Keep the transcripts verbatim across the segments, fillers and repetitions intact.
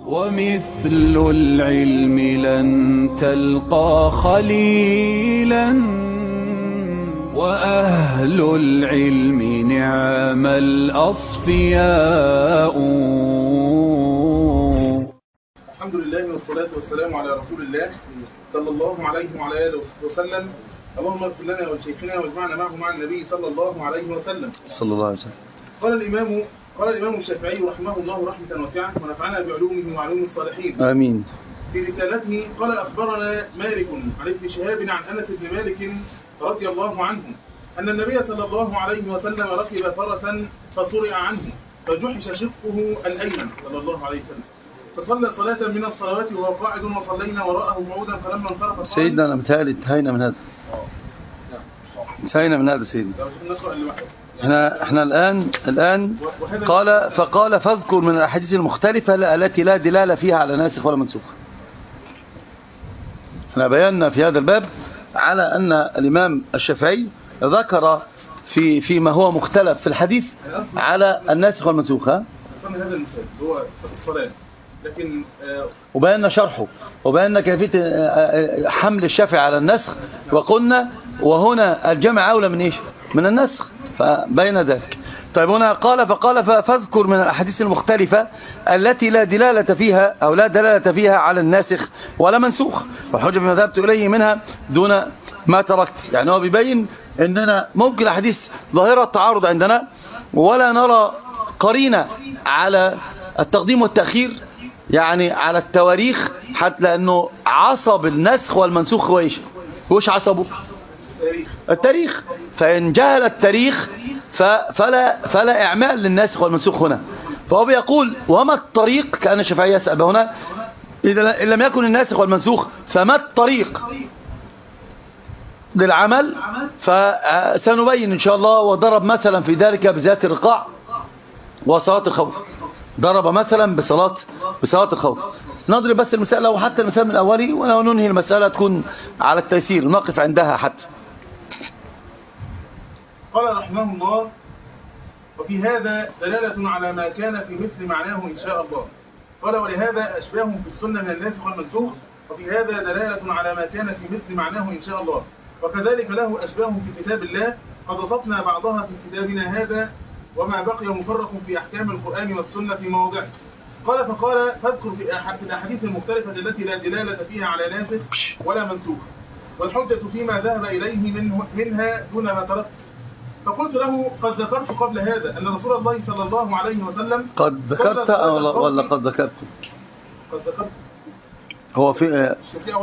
ومثل العلم لن تلقى خليلا وأهل العلم نعم الأصفياء. الحمد لله والصلاة والسلام على رسول الله صلى الله عليه وعلى آله وسلم. اللهم اغفر لنا ولشيخنا واجمعنا معه مع النبي صلى الله عليه وسلم. صلى الله عليه وسلم. قال الإمام قال الإمام الشافعي رحمه الله رحمة واسعة ونفعنا بعلومه وعلوم الصالحين. آمين. في رسالته قال أخبرنا مالك عن ابن شهاب عن أنس بن مالك رضي الله عنه أن النبي صلى الله عليه وسلم ركب فرسا فصرع عنه فجحش شقه الأيمن صلى الله عليه وسلم فصلى صلاة من الصلوات وهو قاعد وصلينا وراءه قعودا فلما انصرف قال سيدنا أنا متهيألي انتهينا من هذا. انتهينا من هذا سيدنا. احنا احنا الآن الآن قال فقال فاذكر من الأحاديث المختلفة التي لا دلالة فيها على ناسخ ولا منسوخ. احنا بينا في هذا الباب على أن الإمام الشافعي ذكر في فيما هو مختلف في الحديث على الناسخ والمنسوخ. ها؟ هذا المثال هو الصلاة لكن وبينا شرحه وبينا كيفية حمل الشافعي على النسخ وقلنا وهنا الجمع أولى من إيش؟ من النسخ، فبين ذلك. طيب هنا قال فقال فاذكر من الأحاديث المختلفة التي لا دلالة فيها أو لا دلالة فيها على الناسخ ولا منسوخ، والحجة بما ذهبت إليه منها دون ما تركت. يعني هو بيبين أننا ممكن أحاديث ظاهرة التعارض عندنا ولا نرى قرينة على التقديم والتأخير، يعني على التواريخ، حتى لأنه عصب النسخ والمنسوخ هو إيش؟ وش عصبه؟ التاريخ. فإن جهل التاريخ فلا, فلا إعمال للناسخ والمنسوخ هنا. فهو بيقول وما الطريق، كأن الشافعي يسأل هنا إذا لم يكن الناسخ والمنسوخ فما الطريق للعمل؟ فسنبين إن شاء الله. وضرب مثلا في ذلك بذات الرقاع وصلاة الخوف، ضرب مثلا بصلاة بصلاة الخوف. نضرب بس المسألة وحتى المثال من الأولي وننهي المسألة تكون على التيسير نقف عندها حتى. قال رحمه الله وفي هذا دلالة على ما كان في مثل معناه إن شاء الله. قال ولهذا أشباههم في السنة من الناسخ والمنسوخ، وفي هذا دلالة على ما كان في مثل معناه إن شاء الله، وكذلك له أشباه في كتاب الله قد وصفنا بعضها في كتابنا هذا وما بقي مفرق في أحكام القرآن والسنة في مواضعه. قال فقال فاذكر في الأحاديث المختلفة التي لا دلالة فيها على ناسخ ولا منسوخ، والحجة فيما ذهب إليه منه منها دون ما تركت. فقلت له قد ذكرت قبل هذا أن رسول الله صلى الله عليه وسلم قد ذكرت ولا قد ذكرت؟ قد ذكرت. هو في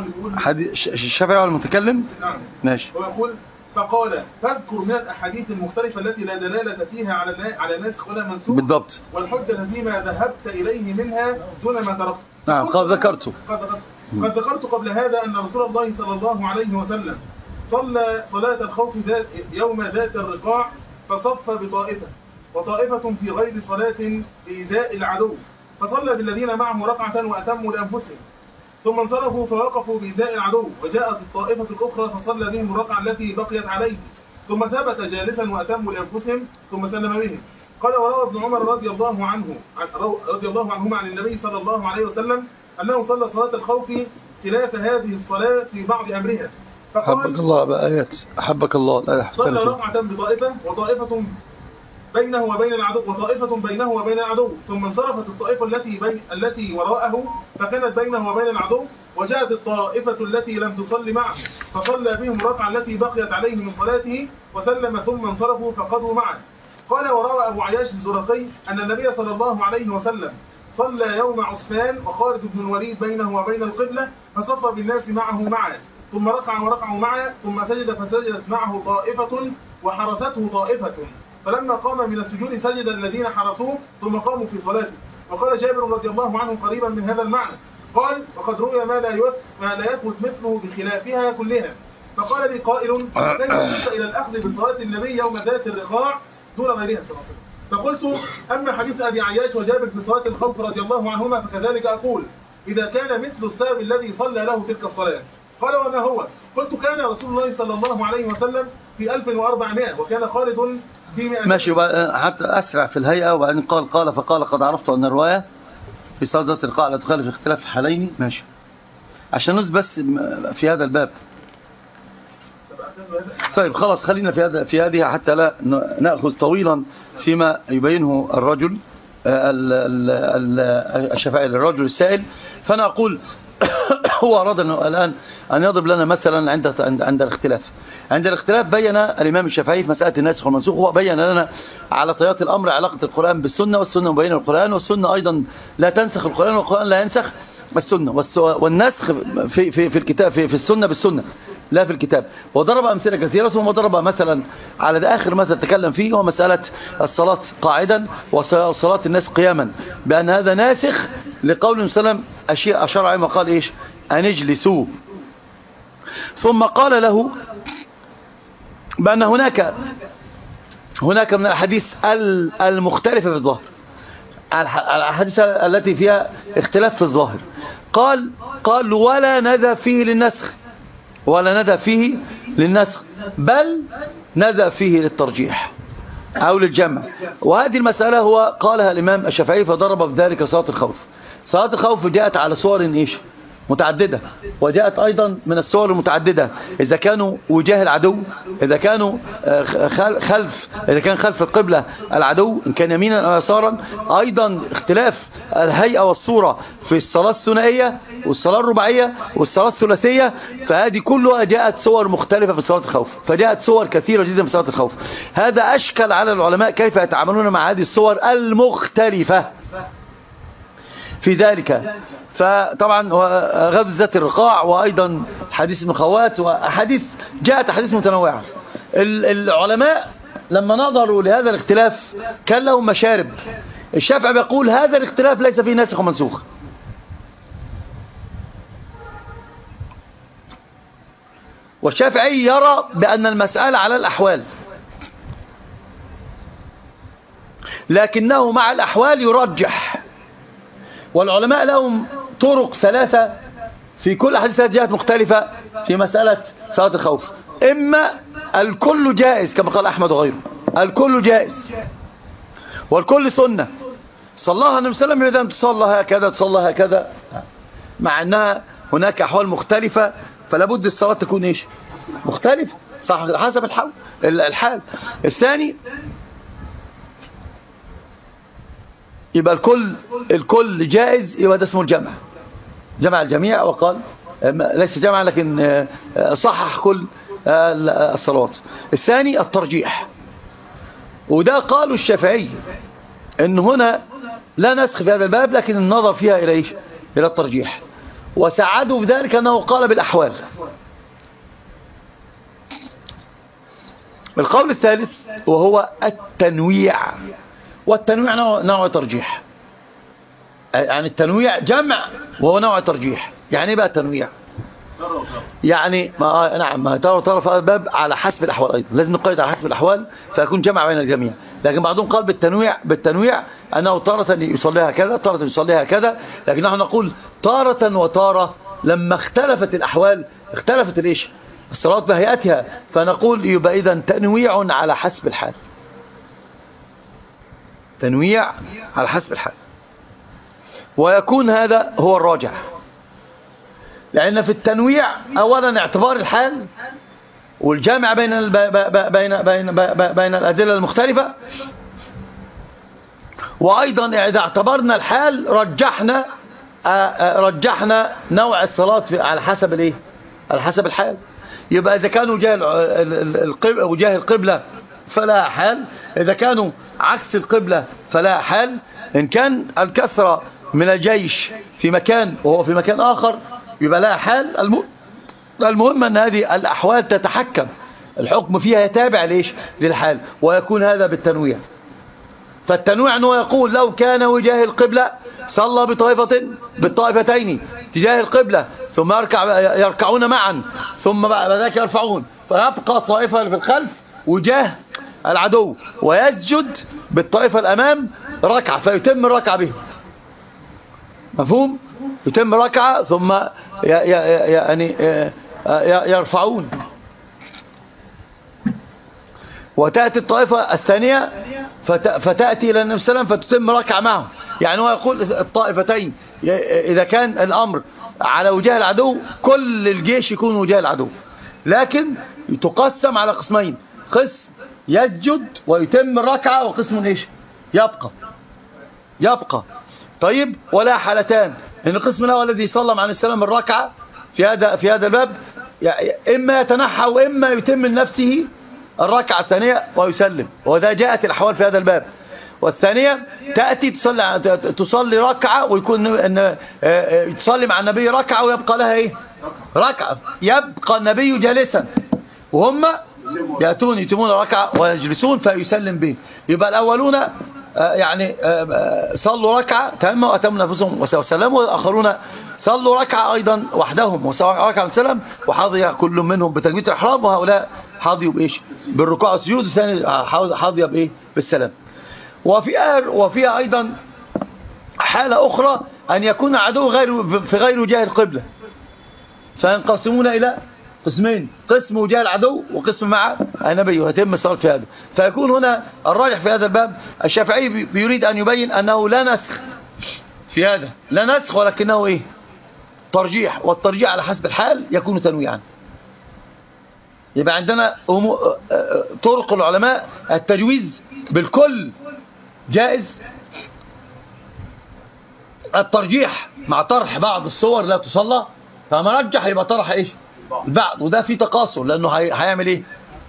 الشافعي هو المتكلم؟ نعم ماشي. هو يقول فقال فاذكر من الأحاديث المختلفة التي لا دلالة فيها على على ناسخ ولا منسوخ بالضبط، والحجة فيما ذهبت إليه منها دون ما تركت. نعم قد ذكرته. قد ذكرت. قد ذكرت قبل هذا أن رسول الله صلى الله عليه وسلم صلى صلاة الخوف ذات يوم ذات الرقاع فصف بطائفة وطائفة في غير صلاة بإيذاء العدو، فصلى بالذين معه ركعة وأتموا لأنفسهم، ثم انصرفوا فوقفوا بإيذاء العدو، وجاءت الطائفة الأخرى فصلى بهم الركعة التي بقيت عليه، ثم ثبت جالسا وأتموا لأنفسهم ثم سلم بهم. قال وروى ابن عمر رضي الله عنه رضي الله عنهما عن النبي صلى الله عليه وسلم أنه صلى صلاة الخوف خلاف هذه الصلاة في بعض أمرها. حبك الله بآيات حبك الله الآية. صلى ركعة بطائفة وطائفة بينه وبين العدو وطائفة بينه وبين العدو، ثم انصرفت الطائفة التي بين التي وراءه فكانت بينه وبين العدو، وجاءت الطائفة التي لم تصلي معه فصلى بهم الركعة التي بقيت عليه من صلاته وسلم ثم انصرفوا فقضوا معه. قال وروى أبو عياش الزرقي أن النبي صلى الله عليه وسلم صلى يوم عثمان وخالد بن الوليد بينه وبين القبلة فصف بالناس معه معا، ثم ركع وركعوا معه، ثم سجد فسجدت معه طائفة وحرسته طائفة، فلما قام من السجود سجد الذين حرسوه ثم قاموا في صلاته. وقال جابر رضي الله عنه قريبا من هذا المعنى، قال وقد روي ما لا ما لا يثبت مثله بخلافها كلها. فقال لي قائل كيف جئت إلى الأخذ بصلاة النبي يوم ذات الرقاع دون غيرها صلى الله عليه وسلم؟ فقلت أما حديث أبي عياش وجابر في صلاة الخوف رضي الله عنهما فكذلك أقول إذا كان مثل السبب الذي صلى له تلك الصلاة. قال وما هو؟ قلت كان رسول الله صلى الله عليه وسلم في ألف وأربعمائة وكان خالد في مئة. ماشي حتى أسرع في الهيئة. وبعدين قال قال فقال قد عرفت أن الرواية في صلاة القاء لا تخالف اختلاف حالين ماشي، عشان نثبت بس في هذا الباب. طيب خلاص خلينا في هذا في هذه حتى لا نأخذ طويلا فيما يبينه الرجل الشفائي للرجل السائل. فأنا أقول هو أراد الآن أن يضرب لنا مثلا عند عند الاختلاف. عند الاختلاف بين الإمام الشافعي في مسألة الناسخ والمنسوخ، هو بين لنا على طيات الأمر علاقة القرآن بالسنة، والسنة مبينة القرآن، والسنة أيضا لا تنسخ القرآن، والقرآن لا ينسخ السنة، والنسخ في في في الكتاب في, في السنة بالسنة لا في الكتاب. وضرب أمثلة كثيرة، ثم ضرب مثلا على ده آخر مثل تكلم فيه هو مسألة الصلاة قاعدا وصلاة الناس قياما، بأن هذا ناسخ لقول سلم أشياء أشار عليه وقال إيش أن اجلسوا. ثم قال له بأن هناك هناك من الحديث المختلفة في الظاهر، الحديث التي فيها اختلاف في الظاهر، قال قال ولا ندى فيه للنسخ، ولا ندى فيه للنسخ، بل ندى فيه للترجيح أو للجمع. وهذه المسألة هو قالها الإمام الشافعي فضرب بذلك صلاة الخوف. صلاة الخوف جاءت على صور إيش متعددة، وجاءت أيضا من الصور المتعددة إذا كانوا وجاه العدو، إذا كانوا خلف إذا كان خلف القبلة العدو إن كان يمينا أو يسارا، أيضا اختلاف الهيئة والصورة في الصلاة الثنائية والصلاة الرباعية والصلاة الثلاثية. فهذه كلها جاءت صور مختلفة في صلاة الخوف، فجاءت صور كثيرة جدا في صلاة الخوف. هذا أشكل على العلماء كيف يتعاملون مع هذه الصور المختلفة في ذلك. فطبعا غزو ذات الرقاع، وأيضا حديث المخوات، وأحاديث جاءت أحاديث متنوعة. العلماء لما نظروا لهذا الاختلاف كان لهم مشارب. الشافعي بيقول هذا الاختلاف ليس فيه ناسخ ومنسوخ، والشافعي يرى بأن المسألة على الأحوال، لكنه مع الأحوال يرجح. والعلماء لهم طرق ثلاثة في كل أحاديث جهات مختلفة في مسألة صلاة الخوف. إما الكل جائز كما قال أحمد وغيره، الكل جائز والكل سنة، صلاها النبي صلى الله عليه وسلم إذا تصلى هكذا تصلى هكذا، مع أنها هناك أحوال مختلفة فلا بد الصلاة تكون إيش مختلفة صح حسب الحال. الحال الثاني يبقى الكل الكل جائز، يبقى ده اسمه الجمع، جمع الجميع، وقال ليس جمع لكن صحح كل الصلوات. الثاني الترجيح، وده قالوا الشافعي ان هنا لا نسخ في هذا الباب، لكن النظر فيها الى ايش الى الترجيح، وساعدوا بذلك انه قال بالاحوال. القول الثالث وهو التنويع، والتنويع نوع, نوع ترجيح، يعني التنويع جمع وهو نوع ترجيح. يعني ايه بقى التنويع؟ يعني ما نعم ما ترى ترى في الباب على حسب الاحوال، ايضا لازم نقيد على حسب الاحوال فيكون جمع بين الجميع. لكن بعضهم قال بالتنويع بالتنويع انه تارة يصليها كذا تارة يصليها كذا، لكن نحن نقول تارة وتارة لما اختلفت الاحوال اختلفت الايش الصلاه بهيئتها، فنقول يبقى اذا تنويع على حسب الحال، تنويع على حسب الحال. ويكون هذا هو الراجح، لأن في التنويع أولا اعتبار الحال والجامع بين ال... بين بين بين الأدلة المختلفة، وأيضا إذا اعتبرنا الحال رجحنا رجحنا نوع الصلاة على حسب الايه على حسب الحال. يبقى إذا كانوا وجاه القبلة فلا حال، إذا كانوا عكس القبلة فلا حال. إن كان الكثرة من الجيش في مكان وهو في مكان آخر يبقى لا حال. المهم أن هذه الأحوال تتحكم، الحكم فيها يتابع ليش للحال، ويكون هذا بالتنويع. فالتنويع أنه يقول لو كان وجاه القبلة صلى بطائفة بالطائفتين تجاه القبلة ثم يركع يركعون معا ثم بعد ذلك يرفعون، فيبقى طائفة في الخلف وجاه العدو ويسجد بالطائفة الأمام ركعة فيتم الركعة به. مفهوم؟ يتم ركعة ثم يعني يرفعون. وتأتي الطائفة الثانية فتأتي إلى النبي صلى الله عليه وسلم فتتم ركعة معهم. يعني هو يقول الطائفتين إذا كان الأمر على وجاه العدو كل الجيش يكون وجاه العدو، لكن تقسم على قسمين، قسم يسجد ويتم الركعة وقسم إيش يبقى يبقى طيب. ولا حالتان، إن القسم الأول الذي صلى مع السلام الركعة في هذا في هذا الباب إما يتنحى وإما يتم لنفسه الركعة الثانية ويسلم، وذا جاءت الأحوال في هذا الباب. والثانية تأتي تصلي تصلي ركعة ويكون إن تصلي مع النبي ركعة ويبقى لها إيه ركعة، يبقى النبي جالسا وهم يأتون يتمون ركعة ويجلسون فيسلم به. يبقى الأولون يعني صلوا ركعة تمام وأتموا نفسهم وسلموا، والآخرون صلوا ركعة أيضا وحدهم وصلوا ركعة وسلم، وحظي كل منهم بتكبيرة الإحرام، وهؤلاء حظيوا بإيش بالركوع والسجود، والثاني حظي بإيه بالسلام. وفي وفيها أيضا حالة أخرى أن يكون عدو غير في غير وجاه القبلة، فينقسمون إلى قسمين، قسم وجاه العدو وقسم مع النبي، ويتم الصلاة في هذا. فيكون هنا الراجح في هذا الباب الشافعي بيريد أن يبين أنه لا نسخ في هذا، لا نسخ ولكنه إيه ترجيح، والترجيح على حسب الحال يكون تنويعا. يبقى عندنا طرق العلماء التجويز بالكل جائز، الترجيح مع طرح بعض الصور لا تصلى، فما رجح يبقى طرح ايش البعض، وده فيه تقاصر لانه هيعمل ايه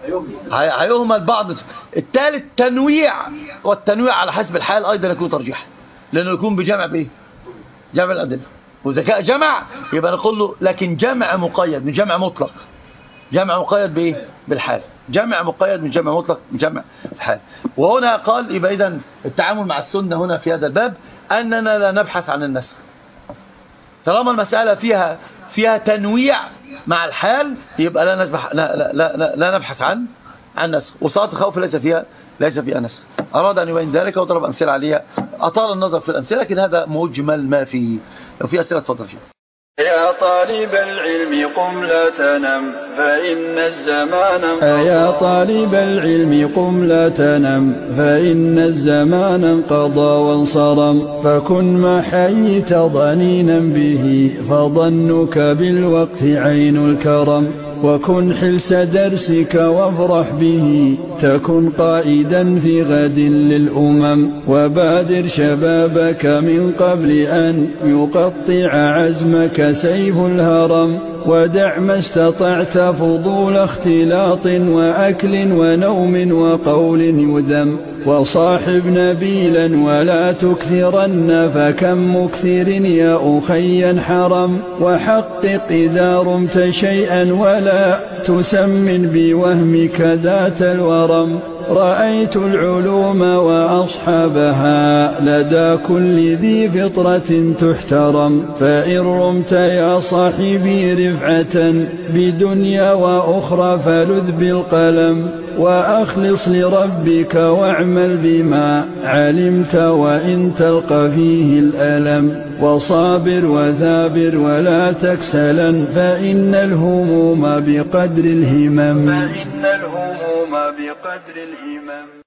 هيهمل بعض. الثالث تنويع، والتنويع على حسب الحال ايضا يكون ترجيح، لانه يكون بجمع بايه جمع الادله، واذا كان جمع يبقى نقول له لكن جمع مقيد من جمع مطلق، جمع مقيد بايه بالحال، جمع مقيد من جمع مطلق من جمع الحال. وهنا قال يبقى اذا التعامل مع السنه هنا في هذا الباب اننا لا نبحث عن النسخ، طالما المساله فيها فيها تنويع مع الحال يبقى لا نسبح لا لا لا, لا, لا نبحث عن عن نسخ. وصلاه الخوف ليس فيها ليس فيها نسخ. اراد ان يبين ذلك وضرب امثله عليها، اطال النظر في الامثله، لكن هذا مجمل ما فيه. لو في اسئله تفضل فيها. يا طالب العلم قم لا تنم فإن الزمان انقضى. يا طالب العلم قم لا تنم فإن الزمان انقضى وانصرم، فكن ما حييت ضنينا به فظنك بالوقت عين الكرم، وكن حلس درسك وافرح به تكن قائدا في غد للأمم، وبادر شبابك من قبل أن يقطع عزمك سيف الهرم، ودع ما استطعت فضول اختلاط وأكل ونوم وقول يذم، وصاحب نبيلا ولا تكثرن فكم مكثر يا أخي حرم، وحقق إذا رمت شيئا ولا تسمن بوهمك ذات الورم، رأيت العلوم وأصحابها لدى كل ذي فطرة تحترم، فإن رمت يا صاحبي رفعة بدنيا وأخرى فلذ بالقلم، وأخلص لربك واعمل بما علمت وإن تلقى فيه الألم، وصابر وثابر ولا تكسلا فإن الهموم بقدر الهمم. فإن الهموم بقدر الهمم.